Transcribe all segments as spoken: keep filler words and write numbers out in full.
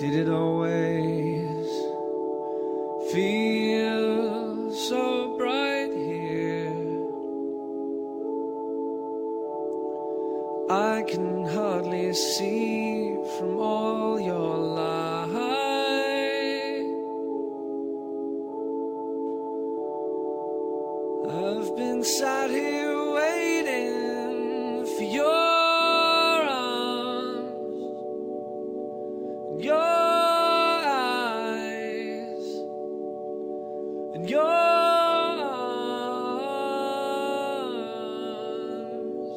Did it always feel so bright here? I can hardly see from all your light. I've been sat here waiting for your your eyes and your arms.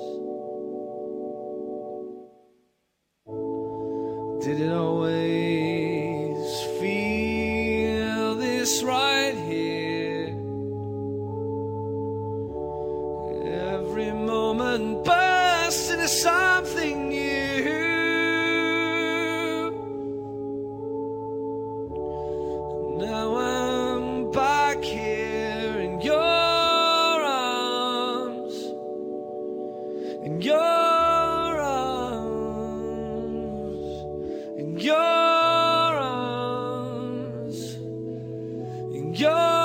Did it always feel this right here? Every moment bursts into something new. Now I'm back here in your arms, in your arms, in your arms, in your